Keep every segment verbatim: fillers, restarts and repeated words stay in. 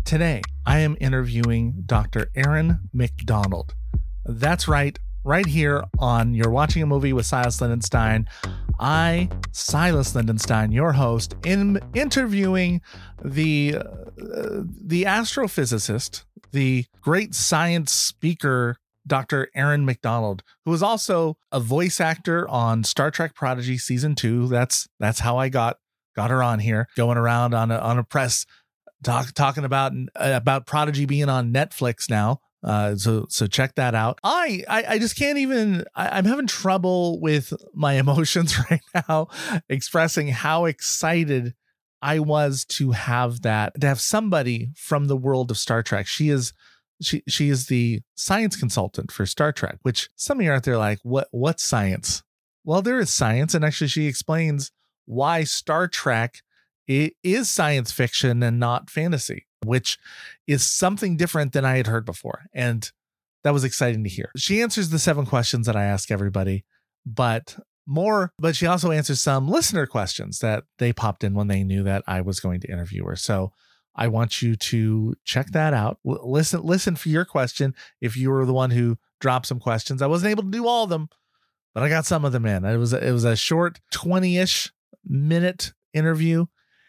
Today, I am interviewing Doctor Erin McDonald. That's right, right here on You're Watching a Movie with Silas Lindenstein. I, Silas Lindenstein, your host, am interviewing the, uh, the astrophysicist, the great science speaker, Doctor Erin McDonald, who is also a voice actor on Star Trek Prodigy Season two. That's that's how I got got her on here, going around on a, on a press talk, talking about about Prodigy being on Netflix now. Uh, so so check that out. I I, I just can't even. I, I'm having trouble with my emotions right now, expressing how excited I was to have that, to have somebody from the world of Star Trek. She is. She she is the science consultant for Star Trek, which some of you out there are like, what what science? Well, there is science, and actually she explains why Star Trek is science fiction and not fantasy, which is something different than I had heard before. And that was exciting to hear. She answers the seven questions that I ask everybody, but more, but she also answers some listener questions that they popped in when they knew that I was going to interview her. So I want you to check that out. L- listen, listen for your question. If you were the one who dropped some questions, I wasn't able to do all of them, but I got some of them in. It was, it was a short twenty-ish minute interview.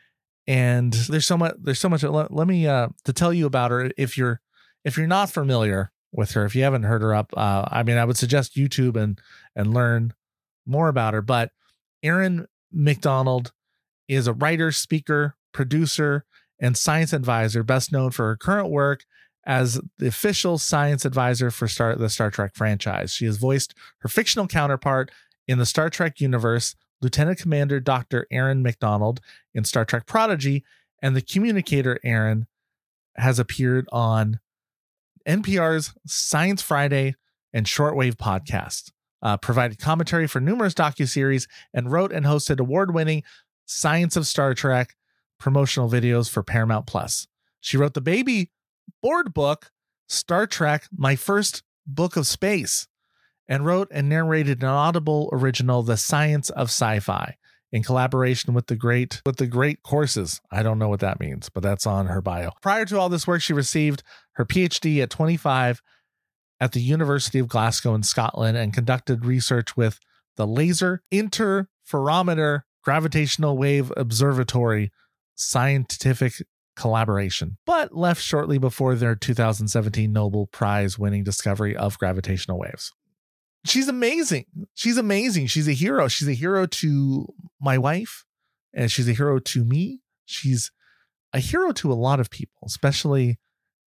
And there's so much, there's so much. Let, let me, uh, to tell you about her. If you're, if you're not familiar with her, if you haven't heard her up, uh, I mean, I would suggest YouTube and, and learn more about her. But Erin McDonald is a writer, speaker, producer, and science advisor, best known for her current work as the official science advisor for Star, the Star Trek franchise. She has voiced her fictional counterpart in the Star Trek universe, Lieutenant Commander Doctor Erin McDonald in Star Trek Prodigy, and the communicator Erin has appeared on N P R's Science Friday and Shortwave podcasts, uh, provided commentary for numerous docuseries, and wrote and hosted award-winning Science of Star Trek promotional videos for Paramount Plus. She wrote the baby board book, Star Trek, My First Book of Space, and wrote and narrated an Audible original, The Science of Sci-Fi, in collaboration with the great with the great courses. I don't know what that means, but that's on her bio. Prior to all this work, she received her P H D at twenty-five at the University of Glasgow in Scotland and conducted research with the Laser Interferometer Gravitational Wave Observatory scientific collaboration, but left shortly before their two thousand seventeen Nobel Prize winning discovery of gravitational waves. She's amazing. She's amazing. She's a hero. She's a hero to my wife, and she's a hero to me. She's a hero to a lot of people, especially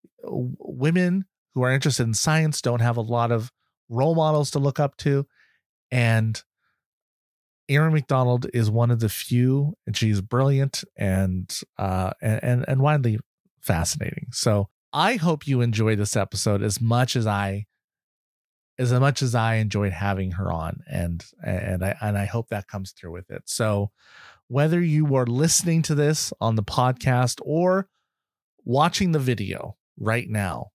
women who are interested in science, don't have a lot of role models to look up to. And Erin McDonald is one of the few, and she's brilliant and uh and and widely fascinating. So I hope you enjoy this episode as much as I as much as I enjoyed having her on, and and I and I hope that comes through with it. So whether you are listening to this on the podcast or watching the video right now,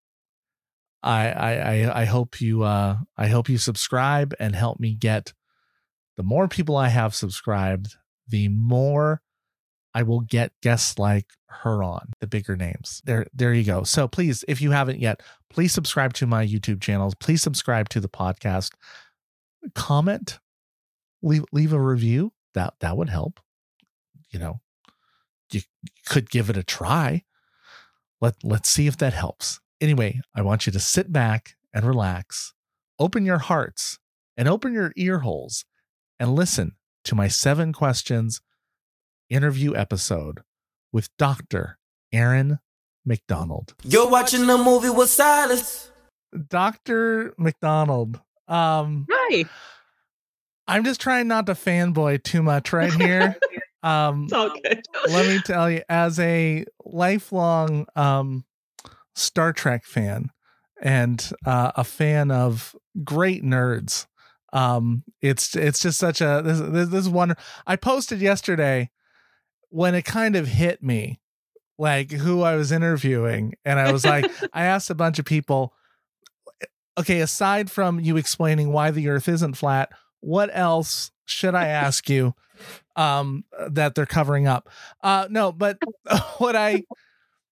I I I hope you uh I hope you subscribe and help me get. The more people I have subscribed, the more I will get guests like her on, the bigger names. There, there you go. So please, if you haven't yet, please subscribe to my YouTube channels. Please subscribe to the podcast. Comment, leave leave a review. That that would help. You know, you could give it a try. Let let's see if that helps. Anyway, I want you to sit back and relax, open your hearts and open your ear holes, and listen to my seven questions interview episode with Doctor Erin McDonald. You're watching the movie with Silas. Doctor McDonald. Um, Hi. I'm just trying not to fanboy too much right here. Um, It's all good. Let me tell you, as a lifelong um, Star Trek fan and uh, a fan of great nerds, um, it's it's just such a this this, this wonder. I posted yesterday when it kind of hit me, like who I was interviewing, and I was like, I asked a bunch of people, okay, aside from you explaining why the Earth isn't flat, what else should I ask you um, that they're covering up? Uh, no, but what I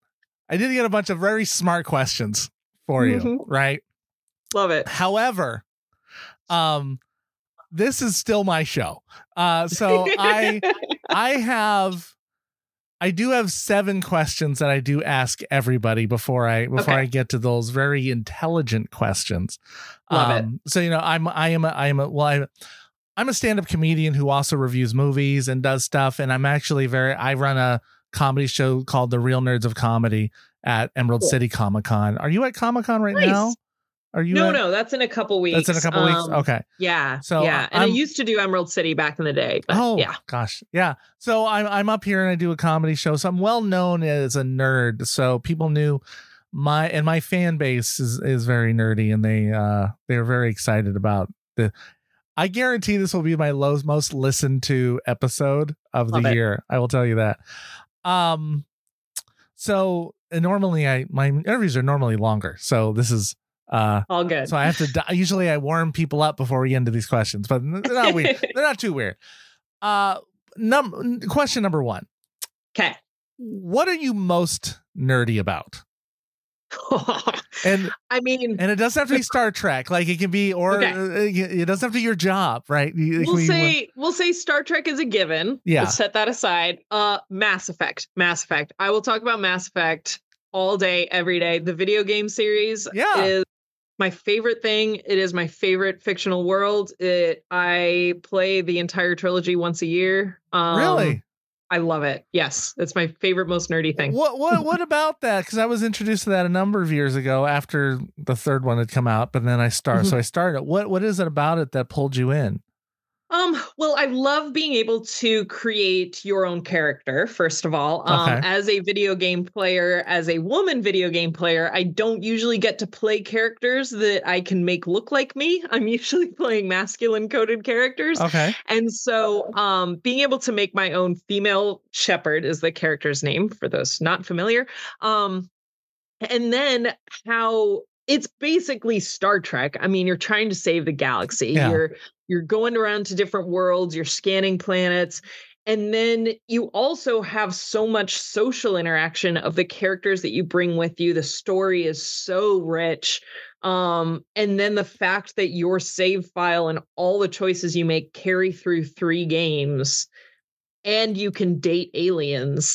I did get a bunch of very smart questions for you, Mm-hmm. right? Love it. However, um, this is still my show. Uh, so I, I have, I do have seven questions that I do ask everybody before I before Okay. I get to those very intelligent questions. Love um, it. So you know, I'm I am a, I am a well I. I'm a stand-up comedian who also reviews movies and does stuff. And I'm actually very, I run a comedy show called The Real Nerds of Comedy at Emerald Cool. City Comic Con. Are you at Comic Con right Nice. now? Are you? No, at, no, that's in a couple weeks. That's in a couple um, weeks. Okay. Yeah. So, yeah. And I'm- I used to do Emerald City back in the day. But Oh yeah. gosh. Yeah. So I'm, I'm up here and I do a comedy show. So I'm well known as a nerd. So people knew my, and my fan base is, is very nerdy, and they, uh, they're very excited about the, I guarantee this will be my low, most listened to episode of Love the it. year. I will tell you that. Um, so and normally I, my interviews are normally longer. So this is, uh, All good. so I have to, di- usually I warm people up before we get into these questions, but they're not weird. They're not too weird. Uh, num- question number one. Okay. What are you most nerdy about? And I mean, and it doesn't have to be Star Trek. Like it can be, or Okay. uh, it doesn't have to be your job, right? You- it can we'll be- say we'll say Star Trek is a given. Yeah. Let's set that aside. Uh, Mass Effect. Mass Effect. I will talk about Mass Effect all day, every day. The video game series Yeah. is my favorite thing. It is my favorite fictional world. It I play the entire trilogy once a year. Um, Really? I love it. Yes, it's my favorite, most nerdy thing. What what what about that? Because I was introduced to that a number of years ago after the third one had come out, but then I started. Mhm. So I started. What what is it about it that pulled you in? Um, well, I love being able to create your own character, first of all. Um, Okay. as a video game player, as a woman video game player, I don't usually get to play characters that I can make look like me. I'm usually playing masculine coded characters. Okay. And so um, being able to make my own female shepherd is the character's name for those not familiar. Um, and then how it's basically Star Trek. I mean, you're trying to save the galaxy. Yeah. You're you're going around to different worlds, you're scanning planets. And then you also have so much social interaction of the characters that you bring with you. The story is so rich. Um, and then the fact that your save file and all the choices you make carry through three games, and you can date aliens.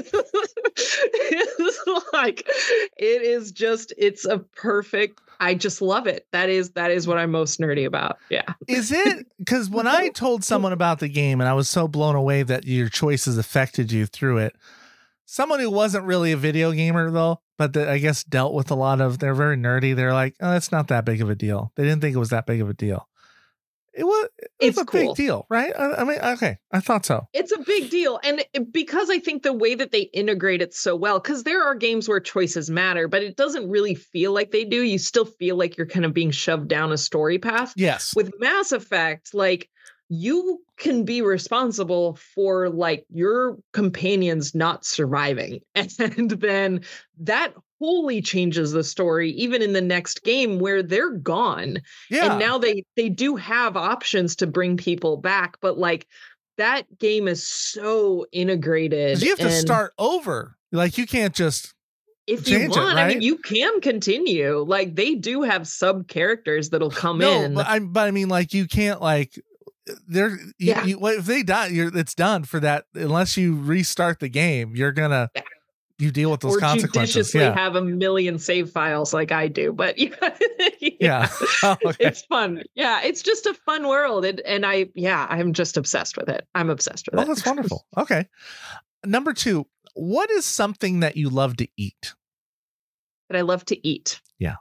It's like, it is just, it's a perfect, I just love it. That is, that is what I'm most nerdy about. Yeah. Is it because when I told someone about the game and I was so blown away that your choices affected you through it, someone who wasn't really a video gamer though, but that I guess dealt with a lot of, they're very nerdy. They're like, oh, it's not that big of a deal. They didn't think it was that big of a deal. It was, it was It's a cool. big deal, right? I, I mean, okay, I thought so. It's a big deal. And it- because I think the way that they integrate it so well, because there are games where choices matter, but it doesn't really feel like they do. You still feel like you're kind of being shoved down a story path. Yes. With Mass Effect, like, you can be responsible for like your companions not surviving. And then that wholly changes the story, even in the next game where they're gone. Yeah. And now they they do have options to bring people back, but like that game is so integrated. 'Cause you have to and start over. Like you can't just, if you change it, want, I right? mean, you can continue. Like they do have sub characters that'll come no, in. but I, but I mean, like you can't like, they're, you, Yeah. you, well, if they die, you're, it's done for that. Unless you restart the game, you're gonna, Yeah. you deal with those or consequences. judiciously Yeah. have a million save files like I do. But yeah, Yeah. Oh, okay. It's fun. Yeah, it's just a fun world. And, and I, yeah, I'm just obsessed with it. I'm obsessed with Oh, it. that's wonderful. Okay. Number two, what is something that you love to eat? That I love to eat. Yeah.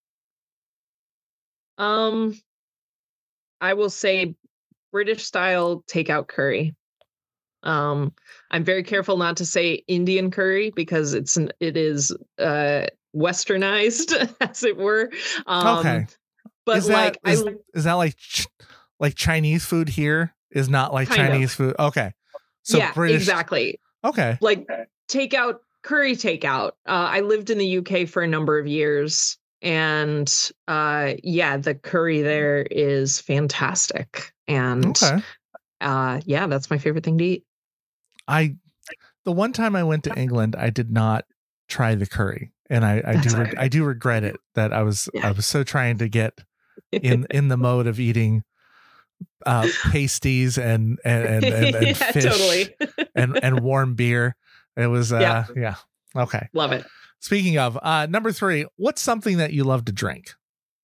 Um, I will say British style takeout curry. Um, I'm very careful not to say Indian curry because it's an, it is uh westernized, as it were. Um, Okay. But Is that- like is, I is that like, ch- like Chinese food here is not like Kind of. Chinese food? Okay. So yeah, British. exactly. Okay. Like takeout curry takeout. Uh, I lived in the U K for a number of years, and uh, yeah, the curry there is fantastic. And Okay. uh, yeah, that's my favorite thing to eat. I, the one time I went to England, I did not try the curry, and I, I do right. I do regret it that I was Yeah. I was so trying to get in in the mode of eating uh, pasties and and and, and, and yeah, fish totally. and and warm beer. It was uh, Yeah. yeah okay. Love it. Speaking of uh, number three, what's something that you love to drink?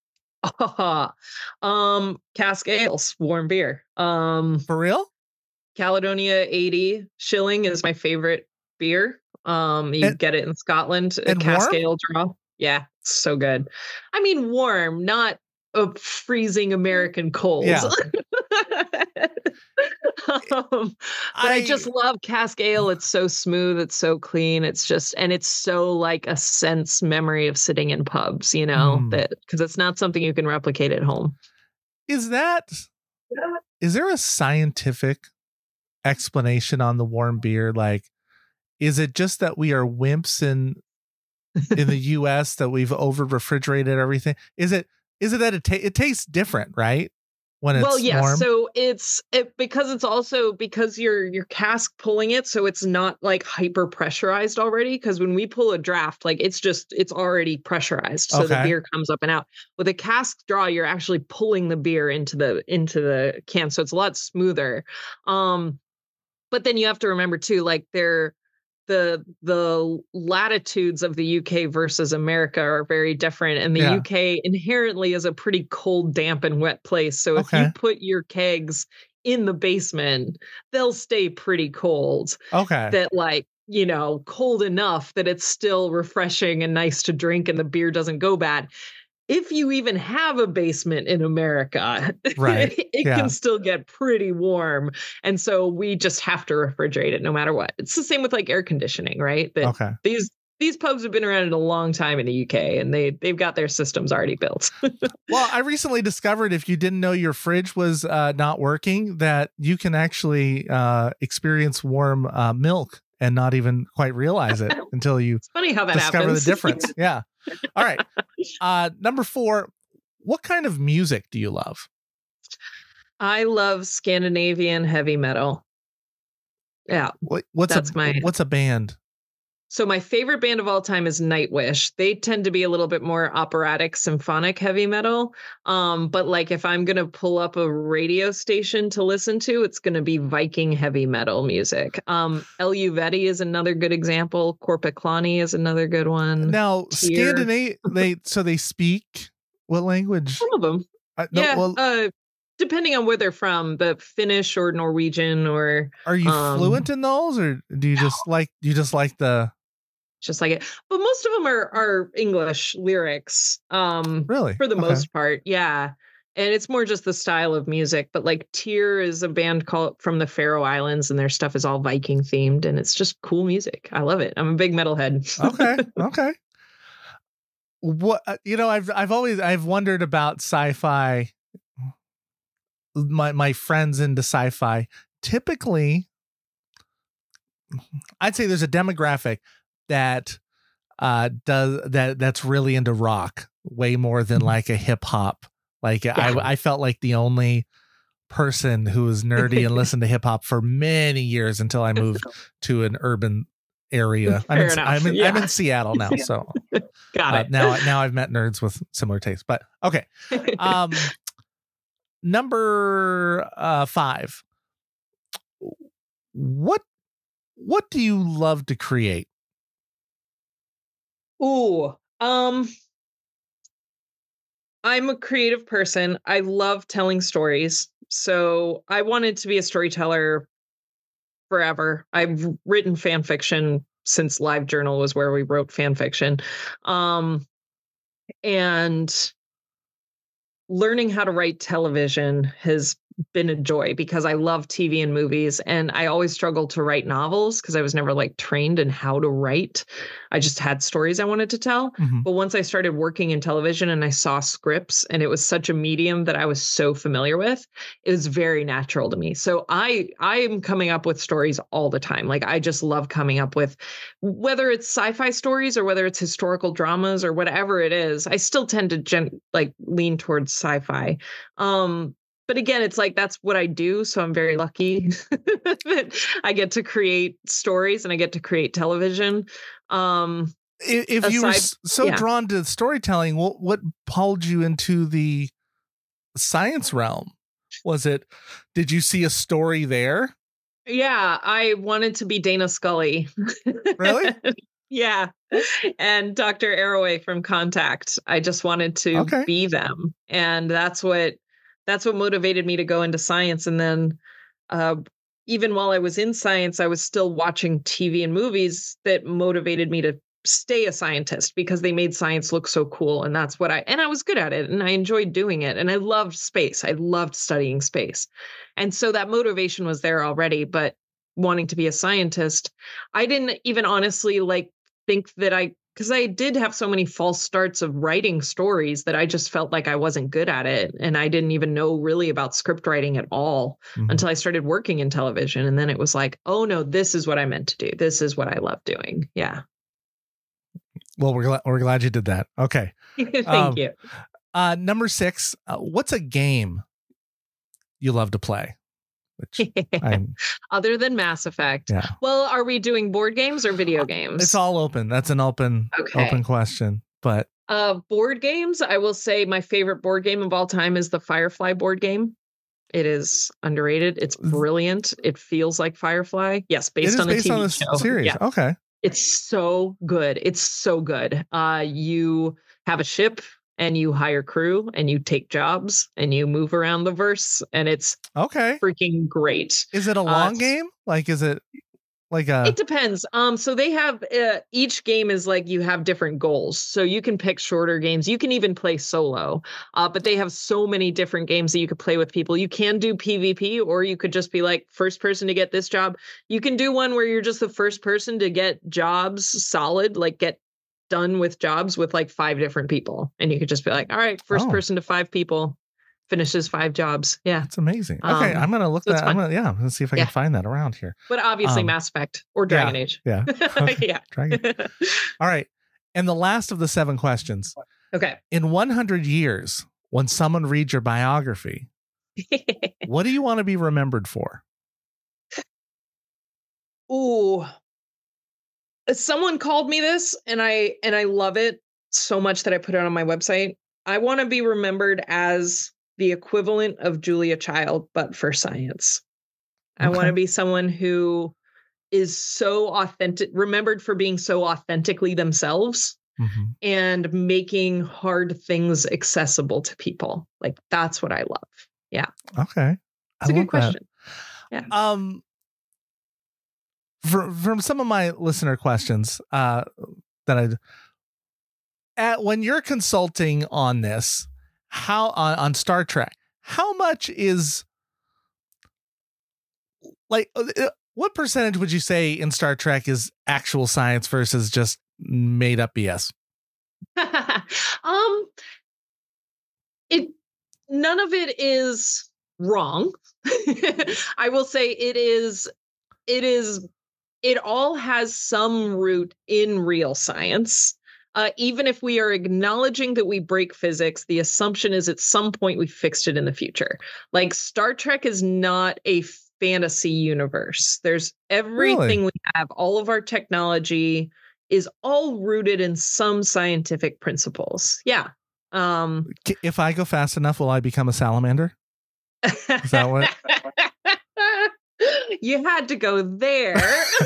um, Cask Ales, warm beer. Um, For real? Caledonia eighty shilling is my favorite beer. Um, you And- get it in Scotland. A and Cask warm? Ale draw. Yeah, it's so good. I mean, warm, not a freezing American cold. Yeah. um, but I, I- just love Cask Ale. It's so smooth. It's so clean. It's just, and it's so like a sense memory of sitting in pubs, you know, Mm. that because it's not something you can replicate at home. Is that is there a scientific explanation on the warm beer? Like, is it just that we are wimps in in the U S that we've over refrigerated everything? Is it is it that it ta- it tastes different, right? When it's well, yeah. warm? So it's it, because it's also because you're you're cask pulling it, so it's not like hyper pressurized already. Because when we pull a draft, like it's just it's already pressurized, so the Okay. beer comes up and out. With a cask draw, you're actually pulling the beer into the into the can, so it's a lot smoother. Um, but then you have to remember too, like they're the the latitudes of the U K versus America are very different, and the Yeah. U K inherently is a pretty cold, damp, and wet place. So if Okay. you put your kegs in the basement, they'll stay pretty cold. Okay. That like you know cold enough that it's still refreshing and nice to drink, and the beer doesn't go bad. If you even have a basement in America, Right. it Yeah. can still get pretty warm. And so we just have to refrigerate it no matter what. It's the same with like air conditioning, right? That Okay. these these pubs have been around a long time in the U K, and they they've got their systems already built. Well, I recently discovered if you didn't know your fridge was uh, not working, that you can actually uh, experience warm uh, milk and not even quite realize it until you It's funny how that discover happens. the difference. Yeah. All right. Uh, number four, what kind of music do you love? I love Scandinavian heavy metal. Yeah. What, what's That's a my- what's a band? So my favorite band of all time is Nightwish. They tend to be a little bit more operatic, symphonic heavy metal. Um, but like if I'm gonna pull up a radio station to listen to, it's gonna be Viking heavy metal music. Um, Elu Veti is another good example. Korpiklani is another good one. Now, Tyr. Scandinavia, they so they speak what language? Some of them, I, no, yeah. well, uh, depending on where they're from, the Finnish or Norwegian or are you um, fluent in those, or do you just like you just like the just like it. But most of them are are English lyrics. Um, really for the Okay. most part, yeah. And it's more just the style of music. But like Tyr is a band called from the Faroe Islands, and their stuff is all Viking themed, and it's just cool music. I love it. I'm a big metalhead. Okay, okay. What uh, you know, I've I've always I've wondered about sci-fi. My my friends into sci-fi typically, I'd say there's a demographic that uh does that that's really into rock way more than like a hip hop. Like Yeah. I I felt like the only person who was nerdy and listened to hip hop for many years until I moved to an urban area. I'm Fair in, enough. I'm in, Yeah. I'm in Seattle now, so Got uh, it. now now I've met nerds with similar tastes. But okay, um, number uh, five. What what do you love to create? Ooh, um, I'm a creative person. I love telling stories. So I wanted to be a storyteller forever. I've written fan fiction since LiveJournal was where we wrote fan fiction. Um, and learning how to write television has been a joy because I love T V and movies, and I always struggled to write novels because I was never like trained in how to write. I just had stories I wanted to tell. Mhm. But once I started working in television and I saw scripts, and it was such a medium that I was so familiar with, it was very natural to me. So I I am coming up with stories all the time. Like I just love coming up with, whether it's sci-fi stories or whether it's historical dramas or whatever it is. I still tend to gen- like lean towards sci-fi. Um, but again, it's like that's what I do. So I'm very lucky that I get to create stories and I get to create television. Um, if, if you were Aside- s- so yeah. drawn to storytelling, what what pulled you into the science realm? Was it, did you see a story there? Yeah, I wanted to be Dana Scully. Really? Yeah. And Doctor Arroway from Contact. I just wanted to Okay. be them. And that's what that's what motivated me to go into science. And then uh, even while I was in science, I was still watching T V and movies that motivated me to stay a scientist because they made science look so cool. And that's what I, and I was good at it and I enjoyed doing it. And I loved space. I loved studying space. And so that motivation was there already, but wanting to be a scientist, I didn't even honestly like think that I, because I did have so many false starts of writing stories that I just felt like I wasn't good at it. And I didn't even know really about script writing at all Mhm. until I started working in television. And then it was like, oh no, this is what I meant to do. This is what I love doing. Yeah. Well, we're glad, we're glad you did that. Okay. Thank Um, you. Uh, number six, uh, what's a game you love to play? Which I'm, Other than Mass Effect. yeah, Well, are we doing board games or video games? it's all open. That's an open, Okay. open question. But Uh, board games, I will say my favorite board game of all time is the Firefly board game. It is underrated. It's brilliant. It feels like Firefly. Yes, it based is on the based T V on the show. s- series. Yeah, Okay. it's so good. It's so good. Uh, you have a ship and you hire crew and you take jobs and you move around the verse and it's Okay. freaking great. Is it a Uh, long it's- game? Like, is it like a, It depends. Um, so they have uh, each game is like you have different goals. So you can pick shorter games. You can even play solo. Uh, but they have so many different games that you could play with people. You can do PvP, or you could just be like first person to get this job. You can do one where you're just the first person to get jobs solid, like get done with jobs with like five different people, and you could just be like, all right, first Oh. person to five people finishes five jobs. Yeah, that's amazing. Okay. Um, I'm going to look so it's that. I'm fun. going to, yeah, let's see if I Yeah. can find that around here. but obviously Um, Mass Effect or Dragon Age. Yeah. Okay. Yeah. Dragon. All right. And the last of the seven questions. Okay. In one hundred years, when someone reads your biography, what do you want to be remembered for? Ooh. Someone called me this and I and I love it so much that I put it on my website. I want to be remembered as the equivalent of Julia Child, but for science. I want Okay. to be someone who is so authentic, remembered for being so authentically themselves Mhm. and making hard things accessible to people. Like that's what I love. Yeah. Okay. It's a I good love that. question. Um, from from some of my listener questions, uh, that I, at when you're consulting on this, how on, on Star Trek, how much is like, uh, what percentage would you say in Star Trek is actual science versus just made up B S? um it none of it is wrong. I will say it is it is it all has some root in real science. Uh, even if we are acknowledging that we break physics, the assumption is at some point we fixed it in the future. Like Star Trek is not a fantasy universe. There's everything we have, all of our technology is all rooted in some scientific principles. Yeah. Um, If I go fast enough, will I become a salamander? Is that what? You had to go there.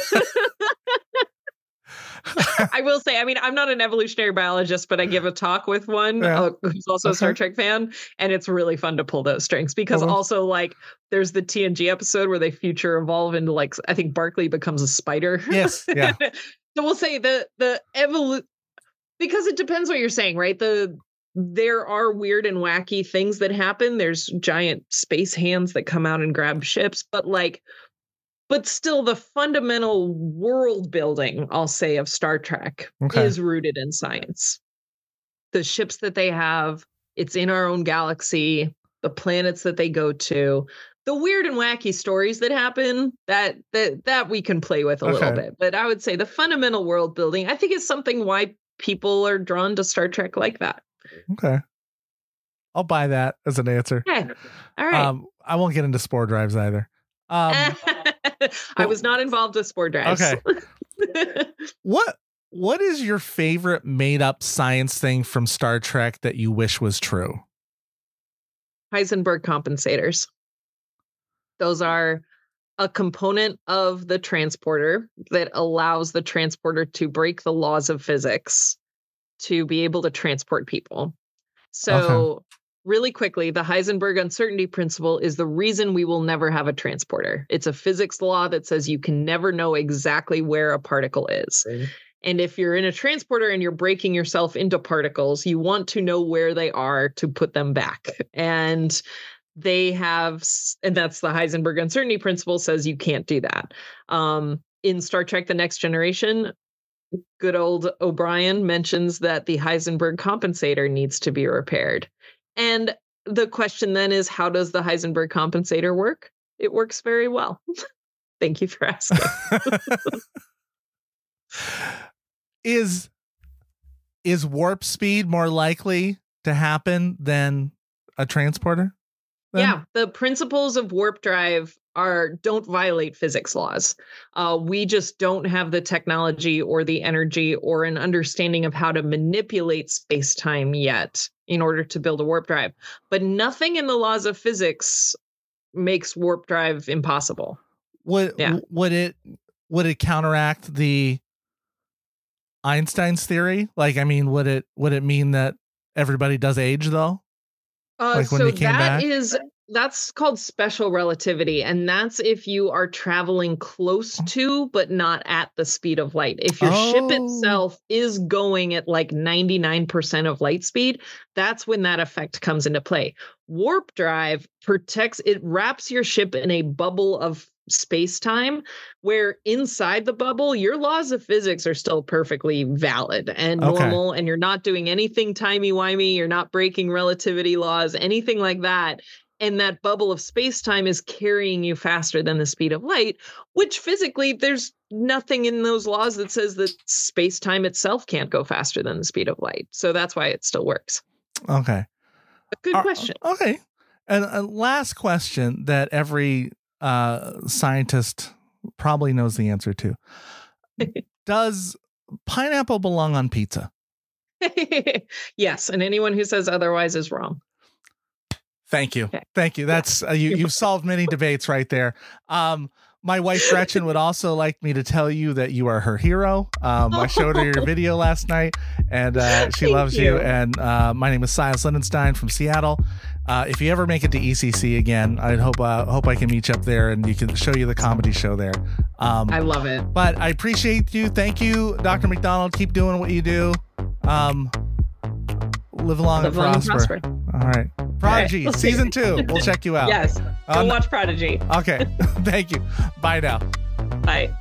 I will say, I mean, I'm not an evolutionary biologist, but I give a talk with one Yeah. uh, who's also a Star Okay. Trek fan, and it's really fun to pull those strings because Uh-huh. also, like, there's the T N G episode where they future evolve into, like, I think Barclay becomes a spider. Yes. Yeah. So we'll say the the evolu because it depends what you're saying, right? The there are weird and wacky things that happen. There's giant space hands that come out and grab ships, but like, but still the fundamental world building, I'll say, of Star Trek Okay. is rooted in science. The ships that they have, it's in our own galaxy, the planets that they go to, the weird and wacky stories that happen, that that that we can play with a little Okay. bit. But I would say the fundamental world building, I think, is something why people are drawn to Star Trek like that. Okay. I'll buy that as an answer. Okay. All right. Um, I won't get into spore drives either. Um, I was not involved with spore drives. Okay. what what is your favorite made up science thing from Star Trek that you wish was true? Heisenberg compensators. Those are a component of the transporter that allows the transporter to break the laws of physics to be able to transport people. So okay. Really quickly, the Heisenberg uncertainty principle is the reason we will never have a transporter. It's a physics law that says you can never know exactly where a particle is. Okay. And if you're in a transporter and you're breaking yourself into particles, you want to know where they are to put them back. And they have, and that's the Heisenberg uncertainty principle says you can't do that. Um, in Star Trek: The Next Generation, good old O'Brien mentions that the Heisenberg compensator needs to be repaired. And the question then is, how does the Heisenberg compensator work? It works very well. Thank you for asking. is is warp speed more likely to happen than a transporter? Then? Yeah, the principles of warp drive are don't violate physics laws. Uh, we just don't have the technology or the energy or an understanding of how to manipulate space-time yet in order to build a warp drive. But nothing in the laws of physics makes warp drive impossible. Would yeah. would it would it counteract the Einstein's theory? Like, I mean, would it would it mean that everybody does age though? Uh, like when so they came that back? is that's called special relativity, and that's if you are traveling close to but not at the speed of light. If your oh. ship itself is going at like ninety-nine percent of light speed, that's when that effect comes into play. Warp drive protects, it wraps your ship in a bubble of space-time where inside the bubble your laws of physics are still perfectly valid and okay. normal, and you're not doing anything timey-wimey, you're not breaking relativity laws, anything like that. And that bubble of space-time is carrying you faster than the speed of light, which physically there's nothing in those laws that says that space-time itself can't go faster than the speed of light. So that's why it still works. Okay. A good uh, question. Okay. And a last question that every uh, scientist probably knows the answer to. Does pineapple belong on pizza? Yes. And anyone who says otherwise is wrong. Thank you. Okay. Thank you. That's uh, you, you've solved many debates right there. Um, my wife, Gretchen, would also like me to tell you that you are her hero. Um, I showed her your video last night, and uh, she Thank loves you. you. And uh, my name is Silas Lindenstein from Seattle. Uh, if you ever make it to E C C again, I hope uh, hope I can meet you up there and you can show you the comedy show there. Um, I love it. But I appreciate you. Thank you, Doctor McDonald. Keep doing what you do. Um, live long live and long prosper. And prosper. All right. Prodigy, right. Season two. We'll check you out. Yes. Go um, watch Prodigy. Okay. Thank you. Bye now. Bye.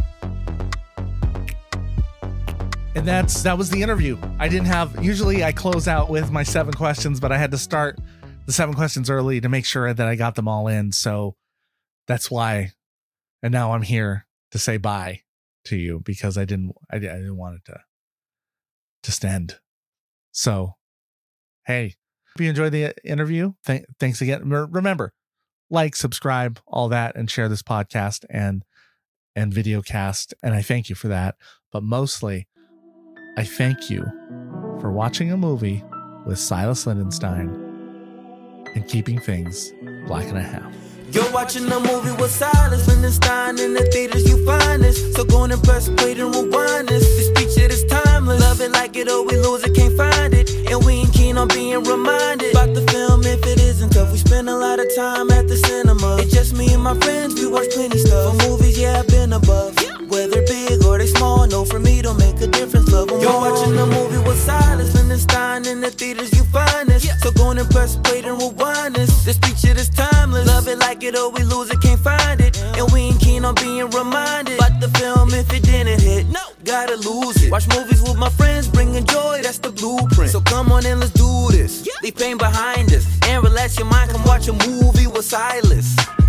And that's that was the interview. I didn't have usually I close out with my seven questions, but I had to start the seven questions early to make sure that I got them all in. So that's why. And now I'm here to say bye to you because I didn't I, I didn't want it to just end. So, hey. If you enjoyed the interview, th- thanks again. Remember, like, subscribe, all that, and share this podcast and and video cast. And I thank you for that. But mostly, I thank you for watching a movie with Silas Lindenstein and keeping things black and a half. You're watching a movie with Silas Lindenstein. In the theaters you find this. So go and press play and rewind this. This feature is timeless. Love it like it or we lose it, can't find it. And we ain't keen on being reminded about the film if it isn't tough. We spend a lot of time at the cinema. It's just me and my friends, we watch plenty stuff. For movies, yeah, I've been above. Whether big or they small, no, for me don't make a difference. Love them. You're watching a movie with Silas Lindenstein. In the theaters you find this. So go and press play and rewind this. This feature is timeless. Love it like it or we lose it, can't find it. And we ain't keen on being reminded about the film if it didn't hit. No, gotta lose it. Watch movies with my friends, bringing joy, that's the blueprint. So come on and let's do this. Leave pain behind us and relax your mind. Come watch a movie with Silas.